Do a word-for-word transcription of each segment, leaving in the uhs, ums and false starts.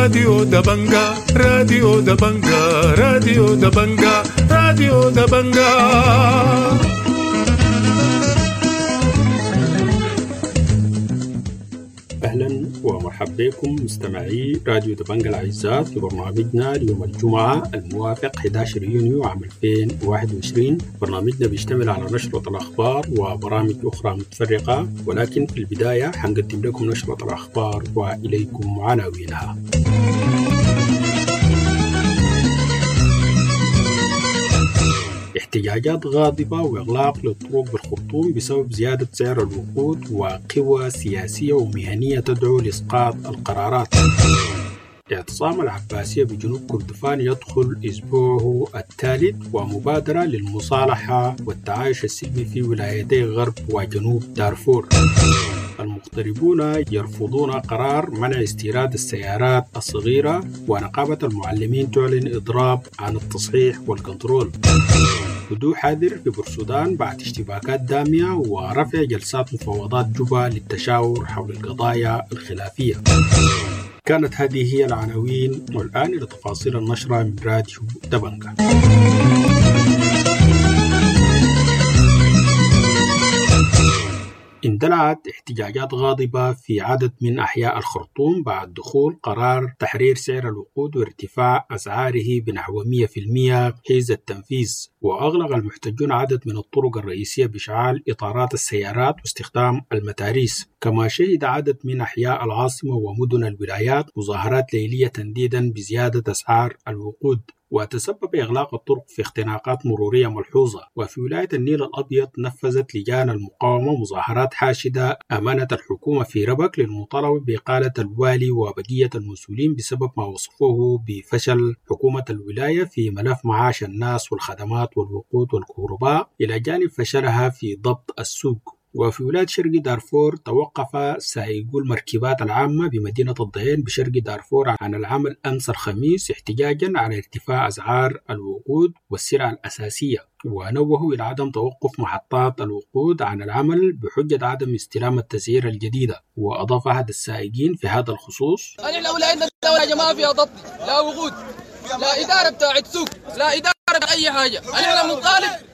راديو دبنجا راديو دبنجا راديو دبنجا راديو دبنجا. أهلا ومرحبا بكم مستمعي راديو دبنجا الأعزاء في برنامجنا اليوم الجمعة الموافق أحد عشر يونيو عام ألفين وواحد وعشرين. برنامجنا بيشتمل على نشرة الأخبار وبرامج أخرى متفرقة، ولكن في البداية حنقدم لكم نشرة الأخبار وإليكم عناوينها. احتجاجات غاضبة وإغلاق للطرق بالخرطوم بسبب زيادة سعر الوقود، وقوى سياسية ومهنية تدعو لإسقاط القرارات. اعتصام العباسية بجنوب كردفان يدخل أسبوعه الثالث، ومبادرة للمصالحة والتعايش السلمي في ولايتي غرب وجنوب دارفور. المغتربون يرفضون قرار منع استيراد السيارات الصغيرة، ونقابة المعلمين تعلن إضراب عن التصحيح والكنترول. هدوء حذر في بورسودان بعد اشتباكات دامية، ورفع جلسات مفاوضات جوبا للتشاور حول القضايا الخلافية. كانت هذه هي العناوين، والآن إلى تفاصيل النشرة من راديو دبنجا. اندلعت احتجاجات غاضبة في عدد من أحياء الخرطوم بعد دخول قرار تحرير سعر الوقود وارتفاع أسعاره بنحو مئة بالمئة حيز التنفيذ، وأغلق المحتجون عدد من الطرق الرئيسية بإشعال إطارات السيارات واستخدام المتاريس. كما شهد عدد من أحياء العاصمة ومدن الولايات مظاهرات ليلية تنديدا بزيادة أسعار الوقود، وتسبب إغلاق الطرق في اختناقات مرورية ملحوظة. وفي ولاية النيل الأبيض نفذت لجان المقاومة مظاهرات حاشدة أمانت الحكومة في ربك للمطالبة بإقالة الوالي وبقية المسؤولين بسبب ما وصفوه بفشل حكومة الولاية في ملف معاش الناس والخدمات والوقود والكهرباء، إلى جانب فشلها في ضبط السوق. وفي ولاية شرق دارفور توقف سائقو المركبات العامة بمدينة الضيين بشرق دارفور عن العمل أمس الخميس احتجاجا على ارتفاع أسعار الوقود والسلع الأساسية، ونوهوا إلى عدم توقف محطات الوقود عن العمل بحجة عدم استلام التسعيرة الجديدة. وأضاف أحد السائقين في هذا الخصوص: أنا لو عندنا الدولة يا جماعة فيها ضبط، لا وقود، لا إدارة بتاعت سوق، لا إدارة أي حاجة. أنا مطالب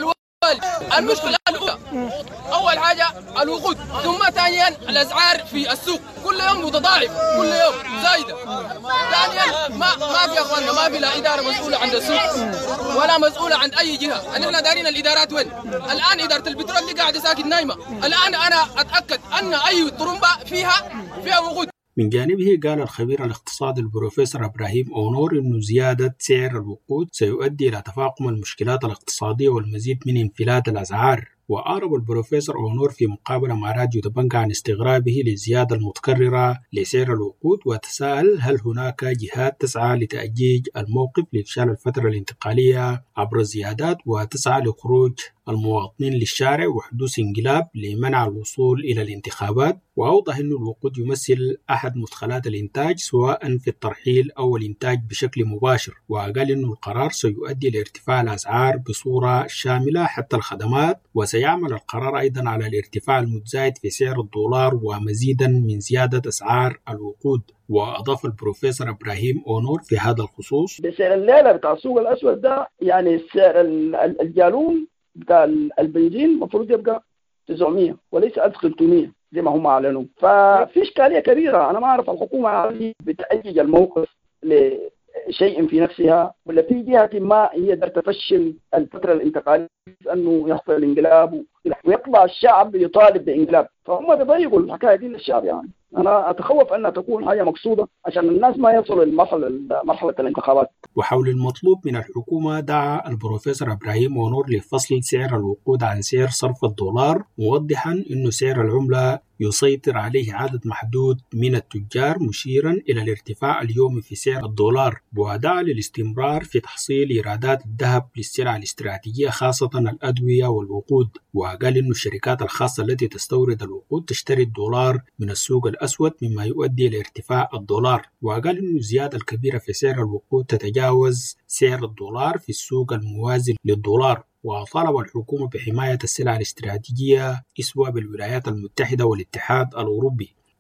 المشكلة الأولى أول حاجة الوقود، ثم ثانيا الأسعار في السوق كل يوم متضاعف، كل يوم زايدة. ثانيا ما ما في أخواننا، ما في لا إدارة مسؤولة عن السوق ولا مسؤولة عن أي جهة. أننا دارين الإدارات وين؟ الآن إدارة البترول دي قاعدة ساكت نايمة. الآن أنا أتأكد أن أي طرمبة فيها فيها وقود. من جانبه قال الخبير الاقتصادي البروفيسور إبراهيم أونور إنه زيادة سعر الوقود سيؤدي إلى تفاقم المشكلات الاقتصادية والمزيد من انفلات الأسعار. وأعرب البروفيسور أونور في مقابلة مع راديو دبنجا عن استغرابه للزيادة المتكررة لسعر الوقود، وتساءل هل هناك جهات تسعى لتأجيج الموقف لإفشال الفترة الانتقالية عبر الزيادات وتسعى لخروج المواطنين للشارع وحدوث انقلاب لمنع الوصول إلى الانتخابات. وأوضح أن الوقود يمثل أحد مدخلات الإنتاج سواء في الترحيل أو الإنتاج بشكل مباشر، وقال أن القرار سيؤدي لارتفاع الأسعار بصورة شاملة حتى الخدمات، وسيعمل القرار أيضا على الارتفاع المتزايد في سعر الدولار ومزيدا من زيادة أسعار الوقود. وأضاف البروفيسور إبراهيم أونور في هذا الخصوص: بسعر الليلة بتاع السوق الأسود ده، يعني سعر الجالون بتاع البنزين المفروض يبقى تسعمية وليس ألف وثلاثمية زي ما هم أعلنوا. ففي إشكالية كبيرة. أنا ما أعرف الحكومة بتأجج الموقف لشيء في نفسها، ولا في جهة ما هي در تفشل الفترة الانتقالية أنه يحصل الانقلاب ويطلع الشعب يطالب بانقلاب. فهم بيضيقوا الحكاية دي للشعب. يعني أنا أتخوف أنها تكون حاجة مقصودة عشان الناس ما يصلوا لمرحلة مرحلة الانتخابات. وحول المطلوب من الحكومة دعا البروفيسور إبراهيم أونور لفصل سعر الوقود عن سعر صرف الدولار، موضحا أن سعر العملة يسيطر عليه عدد محدود من التجار، مشيرا إلى الارتفاع اليومي في سعر الدولار. ودعا للاستمرار في تحصيل إيرادات الذهب للسلع الاستراتيجية خاصة الأدوية والوقود. وقال أن الشركات الخاصة التي تستورد الوقود تشتري الدولار من السوق الأسود، مما يؤدي إلى ارتفاع الدولار. وقال أن الزيادة الكبيرة في سعر الوقود تتجاوز سعر الدولار في السوق الموازي للدولار. وطالب الحكومة بحماية السلع الاستراتيجية إسوا بالولايات المتحدة والاتحاد الأوروبي.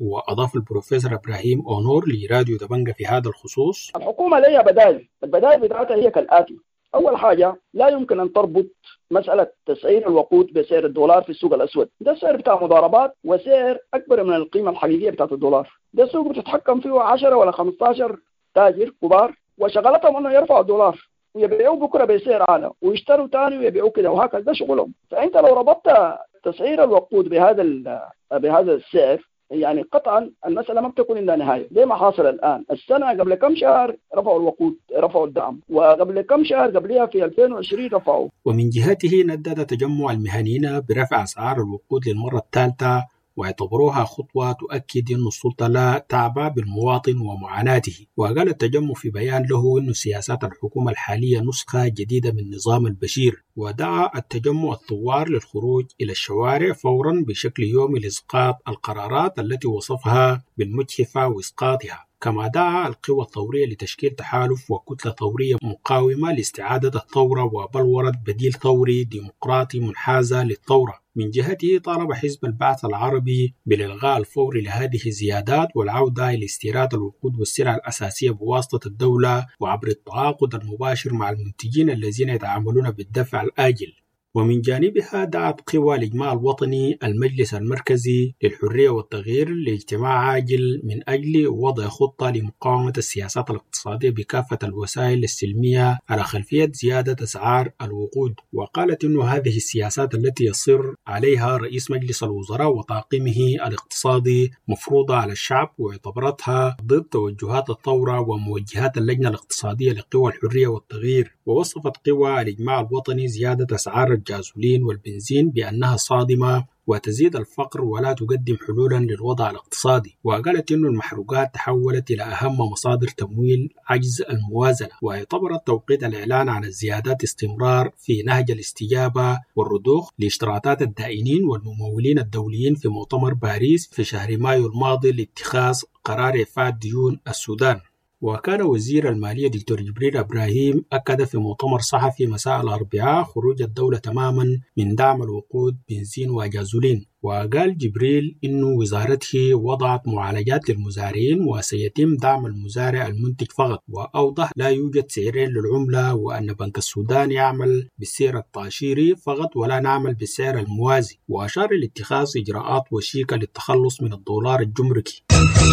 وأضاف البروفيسور إبراهيم أونور لراديو دبنجة في هذا الخصوص: الحكومة لها بدائل، البدائل بتاعتها هي كالآتي: أول حاجة، لا يمكن أن تربط مسألة تسعير الوقود بسعر الدولار في السوق الأسود. ده السعر بتاع مضاربات وسعر أكبر من القيمة الحقيقية بتاعت الدولار. ده السوق بتتحكم فيه عشرة ولا خمسة عشر تاجر كبار، وشغلتهم أنه يرفعوا الدولار ويبيعوا بكرة بسعر أعلى ويشتروا تاني ويبيعوا كده، وهكذا ده شغلهم. فأنت لو ربطت تسعير الوقود بهذا بهذا السعر، يعني قطعا المسألة ما بتكون إلا نهاية. زي ما حاصل الآن، السنة قبل كم شهر رفعوا الوقود، رفعوا الدعم، وقبل كم شهر قبلها في ألفين وعشرين رفعوا. ومن جهته ندد تجمع المهنيين برفع أسعار الوقود للمرة الثالثة، واعتبروها خطوة تؤكد أن السلطة لا تعبأ بالمواطن ومعاناته. وقال التجمع في بيان له أن سياسات الحكومة الحالية نسخة جديدة من نظام البشير، ودعا التجمع الثوار للخروج إلى الشوارع فورا بشكل يومي لإسقاط القرارات التي وصفها بالمجحفة وإسقاطها. كما دعا القوى الثورية لتشكيل تحالف وكتلة ثورية مقاومة لاستعادة الثورة وبلورة بديل ثوري ديمقراطي منحازة للثورة. من جهته طالب حزب البعث العربي بالإلغاء الفوري لهذه الزيادات والعودة إلى استيراد الوقود والسلع الأساسية بواسطة الدولة وعبر التعاقد المباشر مع المنتجين الذين يتعاملون بالدفع الآجل. ومن جانبها دعت قوى الإجماع الوطني المجلس المركزي للحرية والتغيير لاجتماع عاجل من أجل وضع خطة لمقاومة السياسات الاقتصادية بكافة الوسائل السلمية على خلفية زيادة أسعار الوقود. وقالت إن هذه السياسات التي يصر عليها رئيس مجلس الوزراء وطاقمه الاقتصادي مفروضة على الشعب، واعتبرتها ضد توجهات الثورة وموجهات اللجنة الاقتصادية لقوى الحرية والتغيير. ووصفت قوى الإجماع الوطني زيادة أسعار الجازولين والبنزين بأنها صادمة وتزيد الفقر ولا تقدم حلولا للوضع الاقتصادي. وقالت إن المحروقات تحولت إلى أهم مصادر تمويل عجز الموازنة، واعتبرت توقيت الإعلان عن الزيادات استمرار في نهج الاستجابة والرضوخ لاشتراطات الدائنين والممولين الدوليين في مؤتمر باريس في شهر مايو الماضي لاتخاذ قرار إعفاء ديون السودان. وكان وزير المالية دكتور جبريل إبراهيم أكد في مؤتمر صحفي مساء الأربعاء خروج الدولة تماما من دعم الوقود بنزين وجازولين. وقال جبريل إنه وزارته وضعت معالجات للمزارعين وسيتم دعم المزارع المنتج فقط، وأوضح لا يوجد سعرين للعملة وأن بنك السودان يعمل بالسعر التأشيري فقط ولا نعمل بالسعر الموازي. وأشار لاتخاذ إجراءات وشيكة للتخلص من الدولار الجمركي.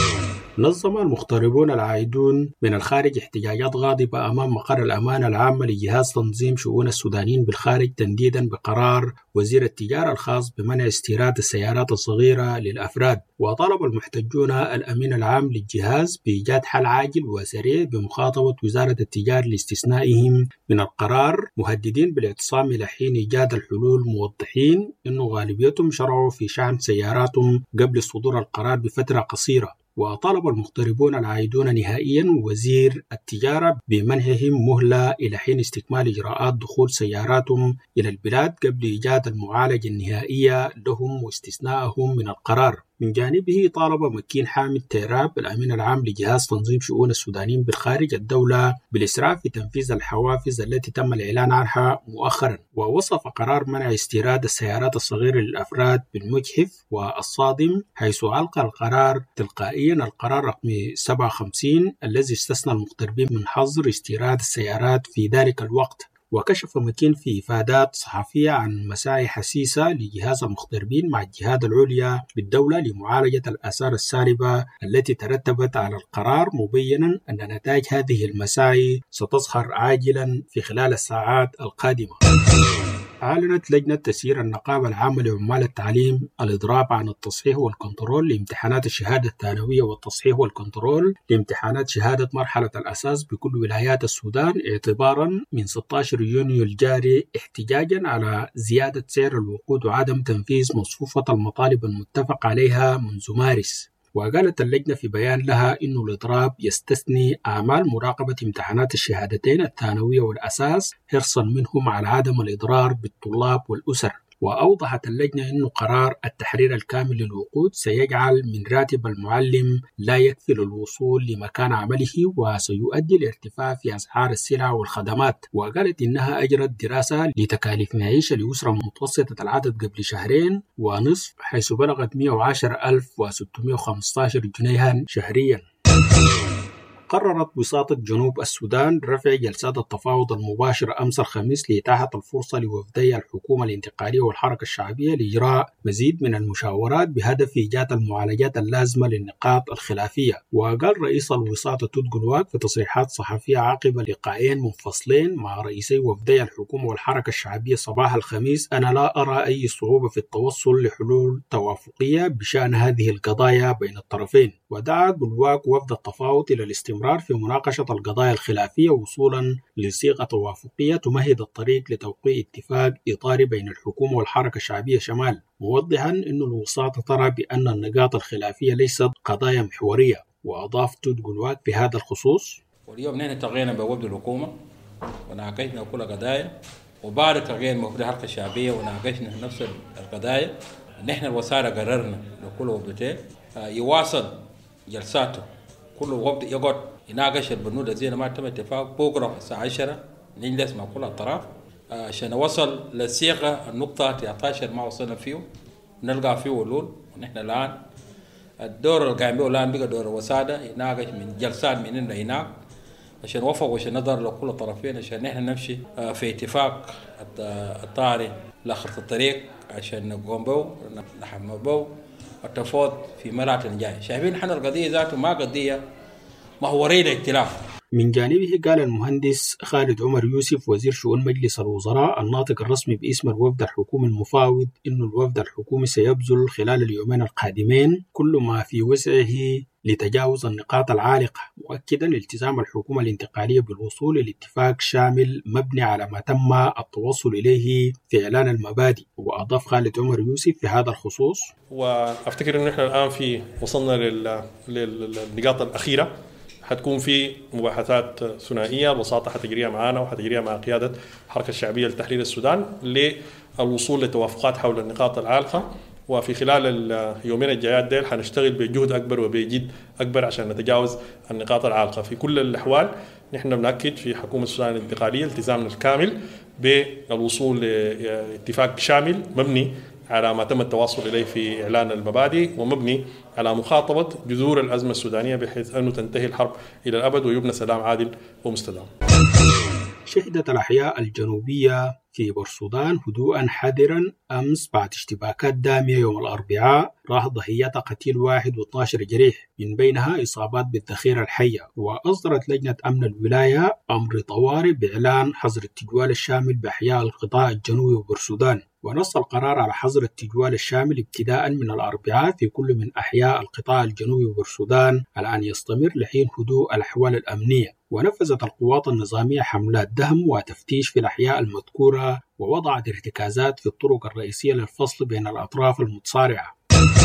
نظم المغتربون العائدون من الخارج احتجاجات غاضبة أمام مقر الأمانة العامة لجهاز تنظيم شؤون السودانيين بالخارج تنديدا بقرار وزير التجارة الخاص بمنع استيراد السيارات الصغيرة للأفراد. وطلب المحتجون الأمين العام للجهاز بإيجاد حل عاجل وسريع بمخاطبة وزارة التجارة لاستثنائهم من القرار، مهددين بالاعتصام إلى حين إيجاد الحلول، موضحين أنه غالبيتهم شرعوا في شأن سياراتهم قبل صدور القرار بفترة قصيرة. وطالب المغتربون العائدون نهائيا وزير التجارة بمنحهم مهلة إلى حين استكمال إجراءات دخول سياراتهم إلى البلاد قبل إيجاد المعالجة النهائية لهم واستثنائهم من القرار. من جانبه طالب مكين حامد تيراب الأمين العام لجهاز تنظيم شؤون السودانيين بالخارج الدولة بالإسراع في تنفيذ الحوافز التي تم الإعلان عنها مؤخرا. ووصف قرار منع استيراد السيارات الصغيرة للأفراد بالمجحف والصادم، حيث ألقى القرار تلقائيا القرار رقم سبعة وخمسين الذي استثنى المغتربين من حظر استيراد السيارات في ذلك الوقت. وكشف مكين في إفادات صحفية عن مساعي حسيسة لجهاز المغتربين مع الجهات العليا بالدولة لمعالجة الآثار السالبة التي ترتبت على القرار، مبينا أن نتائج هذه المساعي ستظهر عاجلا في خلال الساعات القادمة. أعلنت لجنة تسيير النقابة العامة لعمال التعليم الإضراب عن التصحيح والكنترول لامتحانات الشهادة الثانوية والتصحيح والكنترول لامتحانات شهادة مرحلة الأساس بكل ولايات السودان اعتبارا من ستة عشر يونيو الجاري، احتجاجا على زيادة سعر الوقود وعدم تنفيذ مصفوفة المطالب المتفق عليها منذ مارس. وقالت اللجنة في بيان لها إنه الإضراب يستثني أعمال مراقبة امتحانات الشهادتين الثانوية والأساس حرصا منهم على عدم الإضرار بالطلاب والأسر. وأوضحت اللجنة أن قرار التحرير الكامل للوقود سيجعل من راتب المعلم لا يكفي للوصول لمكان عمله وسيؤدي لارتفاع في أسعار السلع والخدمات. وقالت إنها أجرت دراسة لتكاليف معيشة لأسرة متوسطة العدد قبل شهرين ونصف حيث بلغت مئة وعشرة ألف وستمئة وخمسة عشر جنيها شهريا. قررت وساطة جنوب السودان رفع جلسات التفاوض المباشرة أمس الخميس لإتاحة الفرصة لوفدي الحكومة الانتقالية والحركة الشعبية لإجراء مزيد من المشاورات بهدف إيجاد المعالجات اللازمة للنقاط الخلافية. وقال رئيس الوساطة توت جلواك في تصريحات صحفية عقب لقاءين منفصلين مع رئيسي وفدي الحكومة والحركة الشعبية صباح الخميس: أنا لا أرى أي صعوبة في التوصل لحلول توافقية بشأن هذه القضايا بين الطرفين. ودعا جلواك وفد التفاوض إلى الاستمرار في مناقشة القضايا الخلافية وصولا لصيغة توافقية تمهد الطريق لتوقيع اتفاق إطاري بين الحكومة والحركة الشعبية شمال، موضحا أن الوساطة ترى بأن النقاط الخلافية ليست قضايا محورية. وأضاف توت جلواك في هذا الخصوص: واليوم نحن التقينا بوفد الحكومة وناقشنا كل القضايا، وبعد تقينا بوفد الحركة الشعبية وناقشنا نفس القضايا. نحن الوساطة قررنا لكل وفدتين يواصل جلساته، كل وفد يقعد يناقش البنود الذين ما تم اتفاق. بكره الساعة عشرة نجلس مع كل الأطراف عشان نوصل للصيغة النقطة تسعة عشر ما وصلنا فيه، نلقى فيه حلول. ونحن الآن الدور اللي قايم به الآن بقى دور الوساطة يناقش من جلسات من هنا لهناك عشان نوفق وعشان نظر لكل الطرفين عشان نحن نمشي في اتفاق الطارئ لآخر الطريق عشان نقوم به نحمل به التفاوض في مرات الجاية. شايفين نحن القضية ذاته ما قضية محورية للاختلاف. من جانبه قال المهندس خالد عمر يوسف وزير شؤون مجلس الوزراء الناطق الرسمي باسم الوفد الحكومي المفاوض إنه الوفد الحكومي سيبذل خلال اليومين القادمين كل ما في وسعه لتجاوز النقاط العالقة، مؤكدا التزام الحكومة الانتقالية بالوصول لاتفاق شامل مبني على ما تم التوصل إليه في إعلان المبادئ. وأضاف خالد عمر يوسف في هذا الخصوص: وأفتكر أنه نحن الآن في وصلنا للنقاط الأخيرة، حتكون في مباحثات ثنائية الوساطة حتجريها معنا وحتجريها مع قيادة الحركة الشعبية لتحرير السودان للوصول لتوافقات حول النقاط العالقة. وفي خلال اليومين الجايات ديل حنشتغل بجهد أكبر وبجد أكبر عشان نتجاوز النقاط العالقة. في كل الأحوال نحن بنأكد في حكومة السودان الانتقالية التزامنا الكامل بالوصول لاتفاق شامل مبني على ما تم التواصل إليه في إعلان المبادئ ومبني على مخاطبة جذور الأزمة السودانية بحيث أنه تنتهي الحرب إلى الأبد ويبنى سلام عادل ومستدام. شهدت الأحياء الجنوبية في بورسودان هدوءا حذرا أمس بعد اشتباكات دامية يوم الأربعاء راح ضحيتها قتيل واحد واثني عشر جريح من بينها إصابات بالذخيرة الحية. وأصدرت لجنة أمن الولاية أمر طوارئ بإعلان حظر التجوال الشامل بأحياء القطاع الجنوبي وبورسودان. ونص القرار على حظر التجوال الشامل ابتداء من الأربعاء في كل من أحياء القطاع الجنوبي وبورسودان على أن يستمر لحين هدوء الأحوال الأمنية. ونفذت القوات النظامية حملات دهم وتفتيش في الأحياء المذكورة ووضعت ارتكازات في الطرق الرئيسية للفصل بين الأطراف المتصارعة.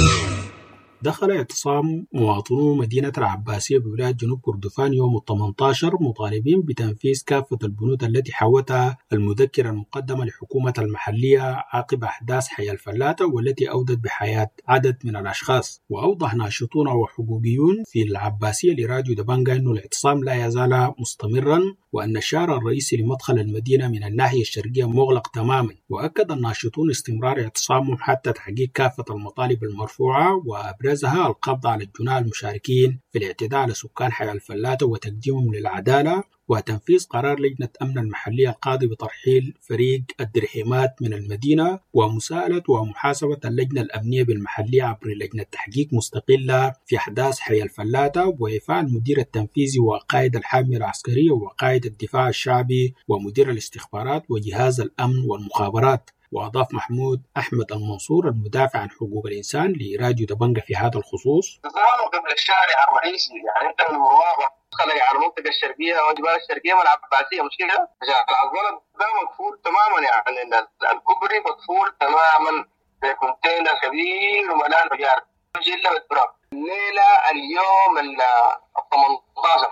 دخل اعتصام مواطنو مدينة العباسية بولاية جنوب كردفان يوم الثامن عشر مطالبين بتنفيذ كافة البنود التي حوتها المذكرة المقدمة لحكومة المحلية عقب أحداث حي الفلاتة والتي أودت بحياة عدد من الأشخاص. وأوضح ناشطون وحقوقيون في العباسية لراديو دبنجا أن الاعتصام لا يزال مستمرا وأن الشارع الرئيسي لمدخل المدينة من الناحية الشرقية مغلق تماما. وأكد الناشطون استمرار اعتصامهم حتى تحقيق كافة المطالب المرفوعة وأبرزها القبض على الجناة المشاركين في الاعتداء على سكان حي الفلاتة وتقديمهم للعدالة وتنفيذ قرار لجنة أمن المحلية القاضي بترحيل فريق الدرهيمات من المدينة ومساءلة ومحاسبة اللجنة الأمنية بالمحلية عبر لجنة تحقيق مستقلة في أحداث حي الفلاتة وإيفاء المدير التنفيذي وقائد الحامية العسكرية وقائد الدفاع الشعبي ومدير الاستخبارات وجهاز الأمن والمخابرات. وأضاف محمود أحمد المنصور المدافع عن حقوق الإنسان لراديو دبنجا في هذا الخصوص: نظامه قبل الشارع الرئيسي يعني أنت من المواقع خلق على المنطقة الشرقية وجبال الشرقية من العباسية مش كده؟ عشان الغلط ده مقفول تماما يعني الكوبري مقفول تماما بكونتينر كبير وملان بجار جلة بالتراب. الليلة اليوم ال ثمانية عشر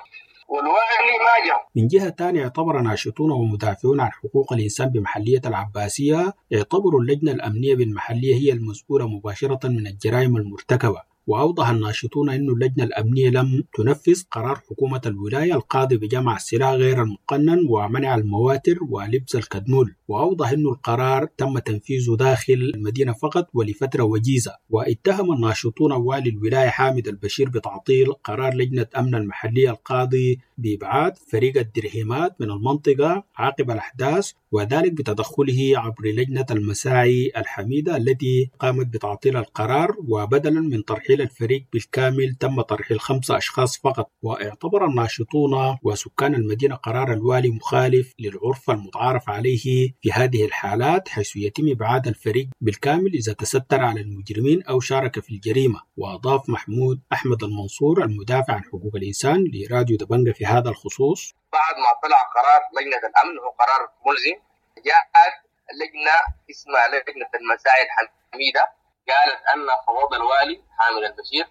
والوالي ما جاء. من جهة تانية اعتبر ناشطون ومدافعون عن حقوق الإنسان بمحلية العباسية اعتبروا اللجنة الأمنية بالمحلية هي المسؤولة مباشرة من الجرائم المرتكبة. وأوضح الناشطون أن اللجنة الأمنية لم تنفذ قرار حكومة الولاية القاضي بجمع السلاح غير المقنن ومنع المواتر ولبس الكدمول. وأوضح أن القرار تم تنفيذه داخل المدينة فقط ولفترة وجيزة. واتهم الناشطون والي الولاية حامد البشير بتعطيل قرار لجنة أمن المحلية القاضي بإبعاد فريق الدرهيمات من المنطقة عقب الأحداث، وذلك بتدخله عبر لجنة المساعي الحميدة التي قامت بتعطيل القرار. وبدلا من ترحيل الفريق بالكامل تم ترحيل خمسة أشخاص فقط. واعتبر الناشطون وسكان المدينة قرار الوالي مخالف للعرف المتعارف عليه في هذه الحالات، حيث يتم إبعاد الفريق بالكامل إذا تستر على المجرمين أو شارك في الجريمة. وأضاف محمود أحمد المنصور المدافع عن حقوق الإنسان لراديو دبنجة في هذا الخصوص: بعد ما طلع قرار لجنة الأمن هو قرار ملزم، جاءت لجنة اسمها لجنة المساعي الحميدة قالت أن فوضى الوالي حامد البشير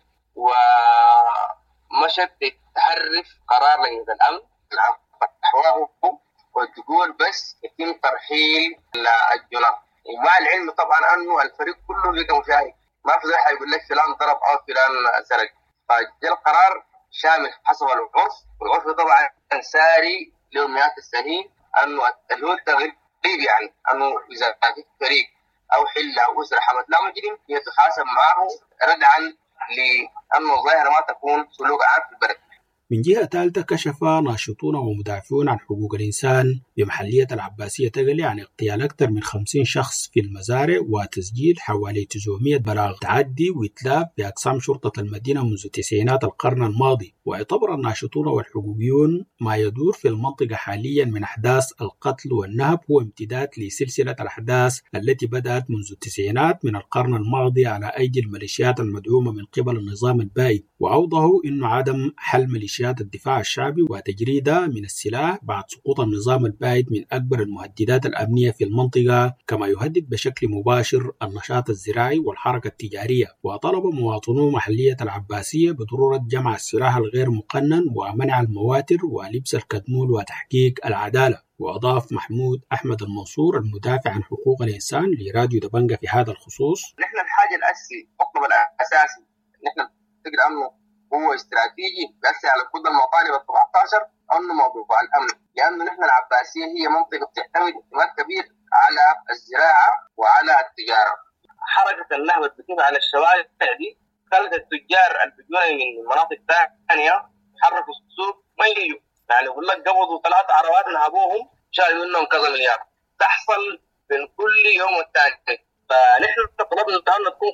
ومشت تحرف قرار لجنة الأمن نحوه وتقول بس يتم ترحيل الجناه، ومع العلم طبعا أنه الفريق كله بقى مشارك، ما في زي يقول لك فلان ضرب أو فلان سرق. فجاء القرار شامل حسب العرف، والعرف طبعا ساري لمئات السنين أنه الهو التغيير يعني أنه إذا كان فريق أو حلة أو أسرة حمد لا مجرم يتحاسب معه ردعا لأنه الظاهرة ما تكون سلوك عام في البلد. من جهة ثالثة كشف ناشطون ومدافعون عن حقوق الإنسان بمحلية العباسية تقلي عن اغتيال أكثر من خمسين شخص في المزارع وتسجيل حوالي تسعمئة بلاغ تعدي وإتلاف بأقسام شرطة المدينة منذ تسعينات القرن الماضي. واعتبر الناشطون والحقوقيون ما يدور في المنطقة حاليا من أحداث القتل والنهب هو امتداد لسلسلة الأحداث التي بدأت منذ التسعينات من القرن الماضي على أيدي الميليشيات المدعومة من قبل النظام البائد. وأوضحوا أنه عدم حل ميليشيات الدفاع الشعبي وتجريدها من السلاح بعد سقوط النظام البائد من أكبر المهددات الأمنية في المنطقة، كما يهدد بشكل مباشر النشاط الزراعي والحركة التجارية. وطلب مواطنو محلية العباسية بضرورة جمع السلاح الغير مقنن ومنع المواتر ولبس الكدمول وتحقيق العدالة. وأضاف محمود أحمد المنصور المدافع عن حقوق الإنسان لراديو دبنجة في هذا الخصوص: نحن الحاجة الأساسية المطلب الأساسي نحن نفتكر أنه هو استراتيجي بيأثر على كل المطالب السبعة عشر أنه موضوع الأمن، لأنه نحن العباسية هي منطقة بتعتمد اعتماد كبير على الزراعة وعلى التجارة. حركة النهب بتكون على الشوارع دي خلت التجار البجونة من مناطق ثانية حركوا السوق ما يجوا، يعني يقول لك قبضوا ثلاثة عربات نهبوهم شايلوا منهم كذا مليار، تحصل بين كل يوم والثاني. فنحن طلبنا أن تكون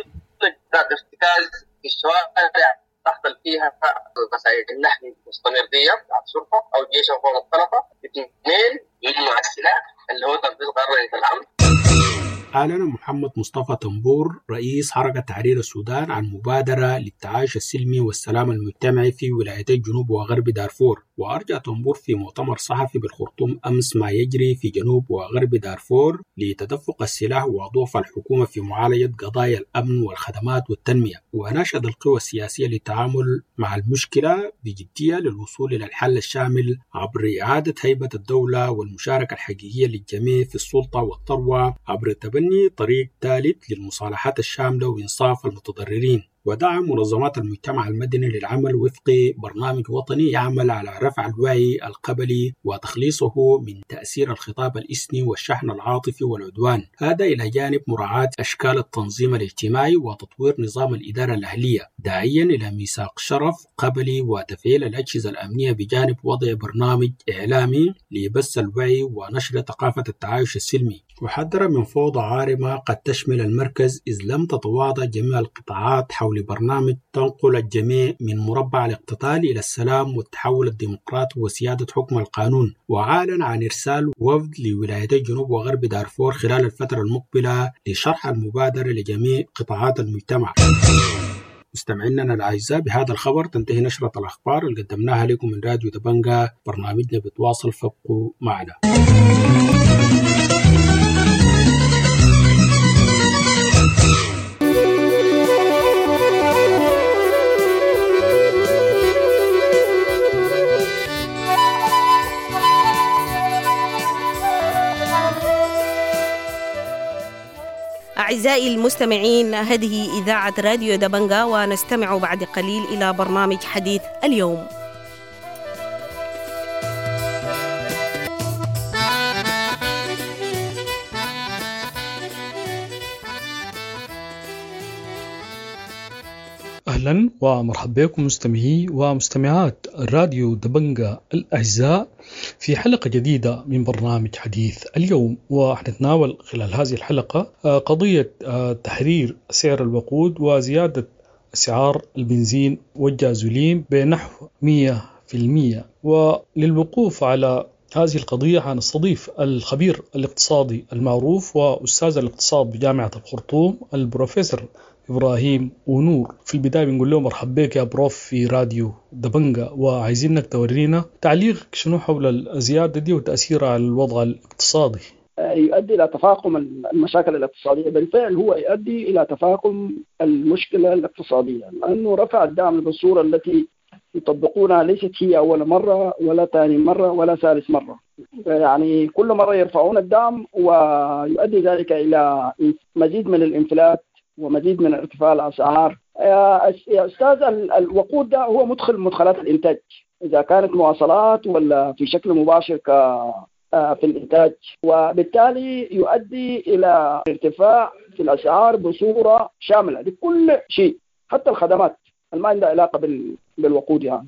ارتكاز في الشوارع تحصل فيها مسائل النحل مستمرية مع الشرطة أو جيش أو مختلطة، اثنين يجمع السلاح اللي هو تنفيذ قرار الأمن. أعلن محمد مصطفى تنبور رئيس حركة تحرير السودان عن مبادرة للتعايش السلمي والسلام المجتمعي في ولايتي جنوب وغرب دارفور. وأرجع تنبور في مؤتمر صحفي بالخرطوم أمس ما يجري في جنوب وغرب دارفور لتدفق السلاح وضعف الحكومة في معالجة قضايا الأمن والخدمات والتنمية. وناشد القوى السياسية للتعامل مع المشكلة بجدية للوصول إلى الحل الشامل عبر إعادة هيبة الدولة والمشاركة الحقيقية للجميع في السلطة والثروة عبر تبني طريق ثالث للمصالحات الشاملة وإنصاف المتضررين. ودعم منظمات المجتمع المدني للعمل وفق برنامج وطني يعمل على رفع الوعي القبلي وتخليصه من تأثير الخطاب الإثني والشحن العاطفي والعدوان، هذا إلى جانب مراعاة أشكال التنظيم الاجتماعي وتطوير نظام الإدارة الأهلية، داعيا إلى ميثاق شرف قبلي وتفعيل الأجهزة الأمنية بجانب وضع برنامج إعلامي لبث الوعي ونشر ثقافة التعايش السلمي. وحذر من فوضى عارمة قد تشمل المركز إذ لم تتواضع جميع القطاعات حول برنامج تنقل الجميع من مربع الاقتتال إلى السلام والتحول الديمقراطي وسيادة حكم القانون. وأعلن عن إرسال وفد لولايتي جنوب وغرب دارفور خلال الفترة المقبلة لشرح المبادرة لجميع قطاعات المجتمع. مستمعينا الأعزاء، بهذا الخبر تنتهي نشرة الأخبار اللي قدمناها لكم من راديو دبنجة. برنامجنا بتواصل، فابقوا معنا. أعزائي المستمعين، هذه إذاعة راديو دبنجا، ونستمع بعد قليل إلى برنامج حديث اليوم. أهلا ومرحبا بكم مستمعي ومستمعات راديو دبنجا الأعزاء في حلقة جديدة من برنامج حديث اليوم، وحنتناول خلال هذه الحلقة قضية تحرير سعر الوقود وزيادة أسعار البنزين والجازولين بنحو مئة بالمئة. وللوقوف على هذه القضية حنستضيف الخبير الاقتصادي المعروف وأستاذ الاقتصاد بجامعة الخرطوم البروفيسور إبراهيم ونور. في البداية بنقول له مرحبا بك يا بروف في راديو دبنجا، وعايزينك تورينا تعليقك شنو حول الزيادة دي وتأثيرها على الوضع الاقتصادي. يؤدي إلى تفاقم المشاكل الاقتصادية. بالفعل هو يؤدي إلى تفاقم المشكلة الاقتصادية، لأنه رفع الدعم بالصورة التي يطبقونها ليست هي أول مرة ولا ثاني مرة ولا ثالث مرة. يعني كل مرة يرفعون الدعم ويؤدي ذلك إلى مزيد من الانفلات ومزيد من ارتفاع الأسعار. يا أستاذ، الوقود ده هو مدخل مدخلات الإنتاج، إذا كانت مواصلات ولا في شكل مباشر ك في الإنتاج، وبالتالي يؤدي إلى ارتفاع في الأسعار بصورة شاملة لكل شيء، حتى الخدمات ما عندها علاقة بالوقود يعني.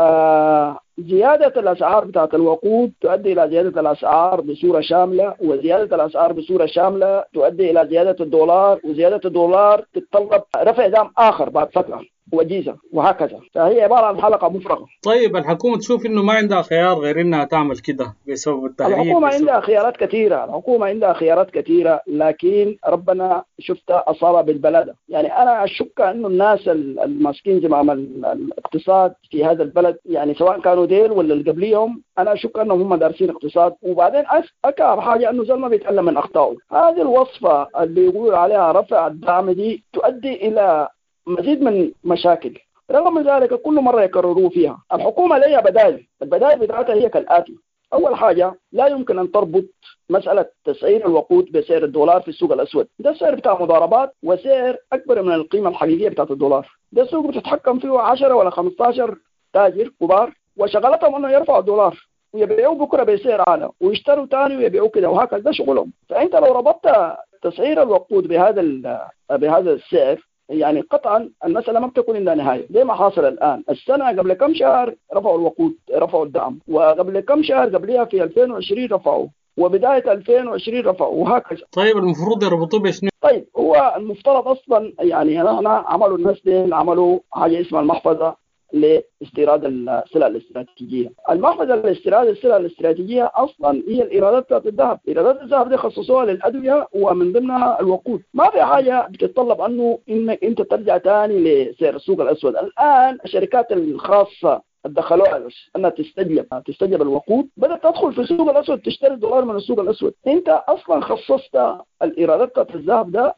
وزيادة الأسعار بتاعت الوقود تؤدي إلى زيادة الأسعار بصورة شاملة، وزيادة الأسعار بصورة شاملة تؤدي إلى زيادة الدولار، وزيادة الدولار تتطلب رفع دعم آخر بعد فترة وجيزة، وهكذا. فهي عبارة عن حلقة مفرغة. طيب الحكومة تشوف إنه ما عندها خيار غير إنها تعمل كده بسبب التحرير؟ الحكومة بسبب... عندها خيارات كثيرة، الحكومة عندها خيارات كثيرة، لكن ربنا شفتها أصابها بالبلد. يعني أنا أشك إنه الناس الماسكين زمام الاقتصاد في هذا البلد، يعني سواء كانوا ديل ولا اللي قبليهم، أنا أشك أنهم هم دارسين اقتصاد. وبعدين أكثر حاجة أنه زلمة بيتعلم من أخطائه. هذه الوصفة اللي يقول عليها رفع الدعم دي تؤدي إلى مزيد من مشاكل. رغم ذلك كل مرة يكرروا فيها. الحكومة لها بدائل، البدائل بتاعتها هي كالآتي. أول حاجة، لا يمكن أن تربط مسألة تسعير الوقود بسعر الدولار في السوق الأسود. ده السعر بتاع مضاربات وسعر أكبر من القيمة الحقيقية بتاعت الدولار. ده السوق بتتحكم فيه عشرة ولا خمسة عشر تاجر كبار، وشغلتهم أنه يرفعوا الدولار ويبيعوا بكرة بسعر أعلى ويشتروا تاني ويبيعوا كده، وهكذا ده شغلهم. فأنت لو ربطت تسعير الوقود بهذا بهذا السعر، يعني قطعا المسألة ما بتكون إلا نهاية. زي ما حاصل الآن. السنة قبل كم شهر رفعوا الوقود، رفعوا الدعم، وقبل كم شهر قبلها في ألفين وعشرين رفعوا، وبداية ألفين وعشرين رفعوا، وهكذا. طيب المفروض يربطوا بشنو؟ طيب هو المفترض أصلا، يعني هنا عملوا الناس دي عملوا حاجة اسمها المحفظة لاستيراد السلع الاستراتيجية. المحفظة لاستيراد السلع الاستراتيجية أصلا هي الإيرادات بتاعت الذهب. إيرادات الذهب دي خصصوها للأدوية ومن ضمنها الوقود. ما في حاجة بتتطلب أنه إنك أنت ترجع تاني لسعر السوق الأسود. الآن الشركات الخاصة دخلوها أنها تستجلب تستجلب الوقود، بدأت تدخل في السوق الأسود تشتري الدولار من السوق الأسود. أنت أصلا خصصت الإيرادات بتاعت الذهب ده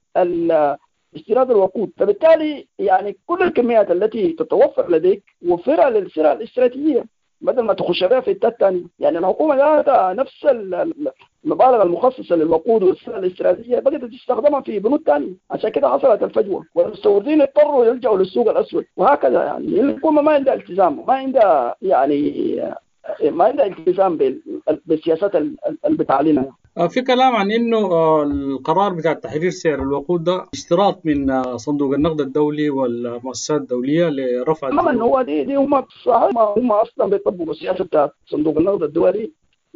لل استيراد الوقود، فبالتالي يعني كل الكميات التي تتوفر لديك وفرها للسلع الاستراتيجية بدل ما تخش بها في التات تاني. يعني الحكومة ذاتها نفس المبالغ المخصصة للوقود والسلع الاستراتيجية بدأت تستخدمها في بنود تانية، عشان كده حصلت الفجوة والمستوردين اضطروا يلجأوا للسوق الأسود، وهكذا. يعني الحكومة ما عندها التزام، ما عندها يعني ما عندها التزام بالسياسات اللي بتعلنها. في كلام عن انه القرار بتاع تحرير سعر الوقود ده اشتراط من صندوق النقد الدولي والمؤسسات الدوليه لرفع. طبعا هو دي دي هم هم اصلا بيطبقوا السياسه بتاعت صندوق النقد الدولي،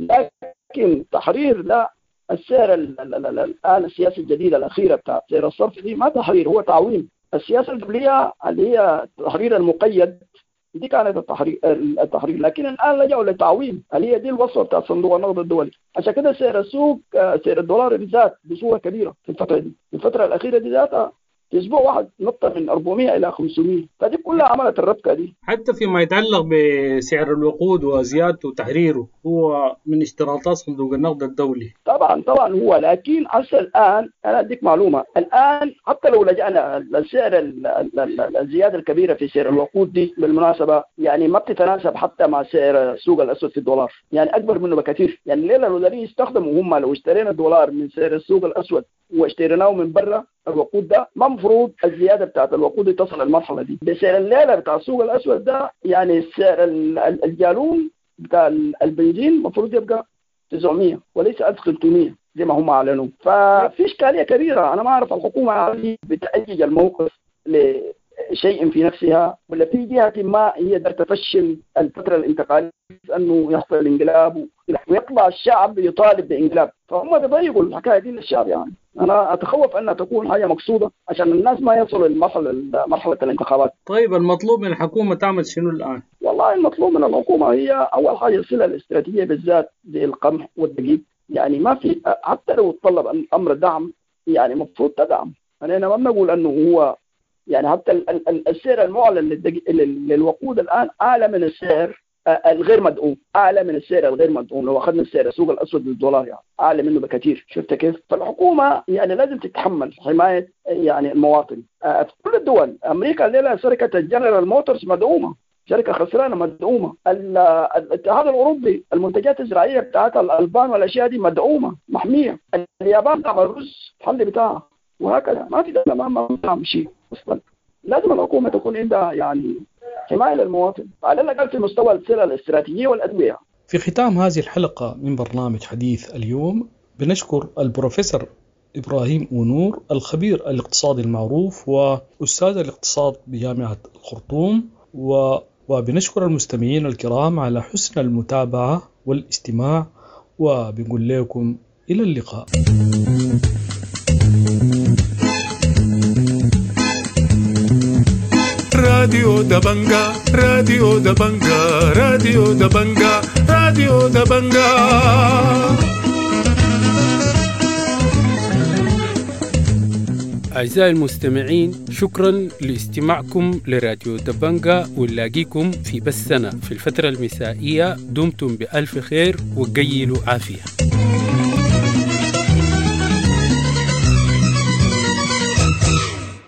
لكن تحرير لا السعر الان السياسه الجديده الاخيره بتاعت سعر الصرف دي ما تحرير، هو تعويم. السياسه القبليه اللي هي التحرير المقيد دي كانت التحرير التحرير لكن الان لجأوا للتعويم اللي هي دي الوصفه بتاعت صندوق النقد الدولي. عشان كده سعر السوق سعر الدولار زاد بصوره كبيره في الفتره دي، في الفتره الاخيره دي ذاتها في اسبوع واحد نط من أربعمية الى خمسمية، فدي كلها عملت الربكه دي. حتى فيما يتعلق بسعر الوقود وزيادته وتحريره هو من اشتراطات صندوق النقد الدولي. طبعا طبعا هو، لكن هسه الان انا اديك معلومه، الان حتى لو لجأنا للسعر الزياده الكبيره في سعر الوقود دي بالمناسبه يعني ما بتتناسب حتى مع سعر السوق الاسود في الدولار، يعني اكبر منه بكثير. يعني الليله الوداريين يستخدموا هم لو اشترينا الدولار من سعر السوق الاسود واشتريناه من برا الوقود ده، ما مفروض الزياده بتاعت الوقود تصل المرحله دي. بسعر الليله بتاع السوق الاسود ده يعني سعر الجالون بتاع البنزين المفروض يبقى تسعمية وليس ألف وثلاثمية زي ما هم اعلنوا. ففي اشكاليه كبيره، انا ما اعرف الحكومه بتأجج الموقف لشيء في نفسها ولا في جهه ما هي بدها تفشل الفتره الانتقاليه انه يحصل الانقلاب ويطلع الشعب يطالب بانقلاب، فهم بيضيقوا الحكايه دي للشعب. يعني انا اتخوف انها تكون حاجه مقصوده عشان الناس ما يصلوا لمرحله مرحله الانتخابات. طيب المطلوب من الحكومه تعمل شنو الان؟ والله المطلوب من الحكومه هي اول حاجه السلع الاستراتيجيه بالذات زي القمح والدقيق، يعني ما في حتى لو تطلب الامر دعم يعني المفروض تدعم. يعني انا ما بنقول انه هو يعني حتى السعر المعلن للوقود الان اعلى من السعر الغير مدعوم، اعلى من السعر الغير مدعوم. لو اخذنا السعر السوق الاسود للدولار يعني اعلى منه بكثير، شفت كيف؟ فالحكومه يعني لازم تتحمل حمايه يعني المواطن. في كل الدول، امريكا الليله شركه الجنرال موتورز مدعومه، شركه خسرانه مدعومه. الاتحاد الاوروبي المنتجات الزراعيه بتاعت الالبان والاشياء دي مدعومه محميه. اليابان دعم الرز الحل بتاعها، وهكذا. ما في دوله ما بتدعم شيء اصلا. لازم الحكومه تكون عندها يعني حمايه للمواطن على الاقل في مستوى السلع الاستراتيجيه والادويه. في ختام هذه الحلقه من برنامج حديث اليوم بنشكر البروفيسور إبراهيم ونور الخبير الاقتصادي المعروف وأستاذ الاقتصاد بجامعة الخرطوم، و وبنشكر المستمعين الكرام على حسن المتابعة والاستماع، وبنقول لكم إلى اللقاء. راديو دبنجا راديو دبنجا راديو دبنجا راديو دبنجا. أعزائي المستمعين، شكرا لاستماعكم لراديو دبنجا، ونلاقيكم في بثنا في الفترة المسائية. دمتم بألف خير وقيلوا عافية.